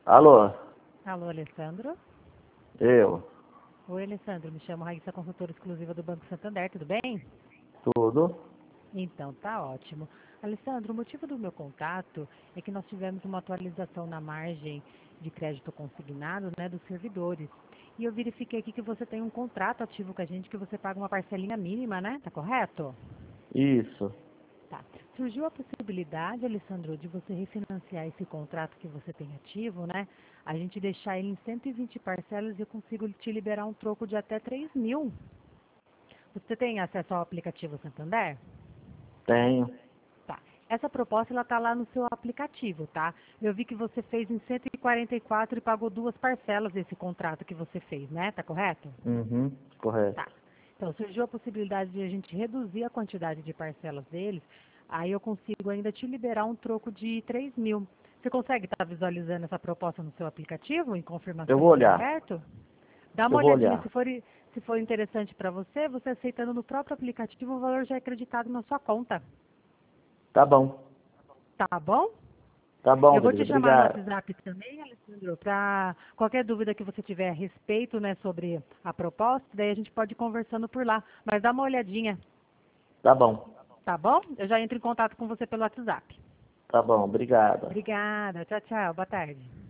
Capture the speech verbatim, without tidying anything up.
Alô, Alô, Alessandro? eu, Oi, Alessandro. Me chamo Raíssa, consultora exclusiva do Banco Santander. Tudo bem? tudo? Então, tá ótimo. Alessandro, o motivo do meu contato é que nós tivemos uma atualização na margem de crédito consignado, né, dos servidores. E eu verifiquei aqui que você tem um contrato ativo com a gente, que você paga uma parcelinha mínima, né? Tá correto? Isso. Tá. Surgiu a possibilidade, Alessandro, de você refinanciar esse contrato que você tem ativo, né? A gente deixar ele em cento e vinte parcelas e eu consigo te liberar um troco de até três mil. Você tem acesso ao aplicativo Santander? Tenho. Tá. Essa proposta, ela tá lá no seu aplicativo, tá? Eu vi que você fez em cento e quarenta e quatro e pagou duas parcelas desse contrato que você fez, né? Tá correto? Uhum, correto. Tá. Então, surgiu a possibilidade de a gente reduzir a quantidade de parcelas deles, aí eu consigo ainda te liberar um troco de três mil. Você consegue estar visualizando essa proposta no seu aplicativo, em Eu confirmação vou que está olhar. aberto? Dá uma Eu vou olhadinha, olhar. se for, se for interessante para você, você aceitando no próprio aplicativo, o valor já é acreditado na sua conta. Tá bom. Tá bom? Tá bom, Eu vou querida. te chamar no Obrigado. WhatsApp também, Alessandro, para qualquer dúvida que você tiver a respeito, né, sobre a proposta, daí a gente pode ir conversando por lá. Mas dá uma olhadinha. Tá bom. Tá bom? Eu já entro em contato com você pelo WhatsApp. Tá bom, obrigado. Obrigada. Tchau, tchau. Boa tarde.